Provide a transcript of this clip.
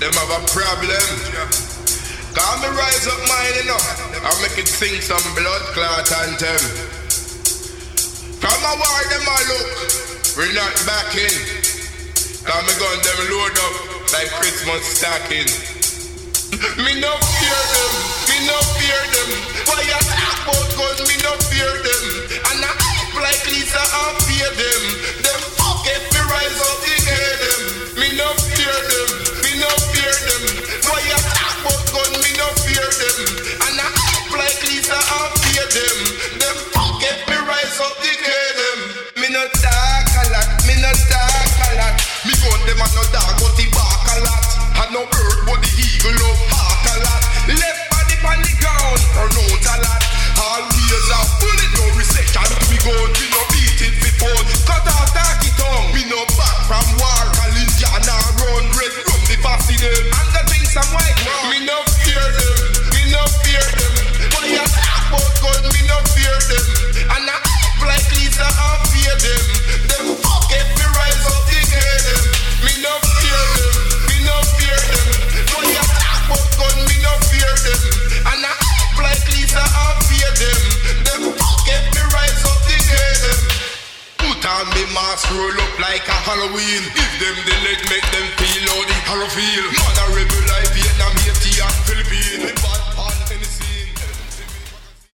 them have a problem. Cause me rise up mine, you know, I make it sing some blood clot anthem. From a war, them a look, we're not backing. Cause me gun them load up like Christmas stocking. Me no fear them, me no fear them. Why you talk about guns, me no fear them. And I act like Lisa and fear them. Them fuck if me rise up again them. Me no fear them, me no fear them. Why you talk about guns, me no fear them. And I act like Lisa and fear them. Them fuck if me rise up again them. Me no talk a lot, me no talk a lot. Me gun them a no dog but he bark a lot. And no bird but the eagle love heart a lot. Left body on the ground, run out a lot. Always a bullet, no recession to me gun. We no beat it before, cut off darky tongue. We no back from war, Kalinjana run. Red rum the passy them, and the thing some white man. Me no fear them, me no fear them. But you talk about gun, me no fear them. And I act like Lisa and fear them. Them fuck if me rise up to get them. Me no fear them, me no fear them. But you talk about gun, me no fear them. And I act like Lisa and fear them. Them fuck if me rise up to get them. Put on me mask, roll up like a Halloween. Give them the leg, make them feel how the horror feel. Man a rebel like Vietnam, Haiti and Philippines.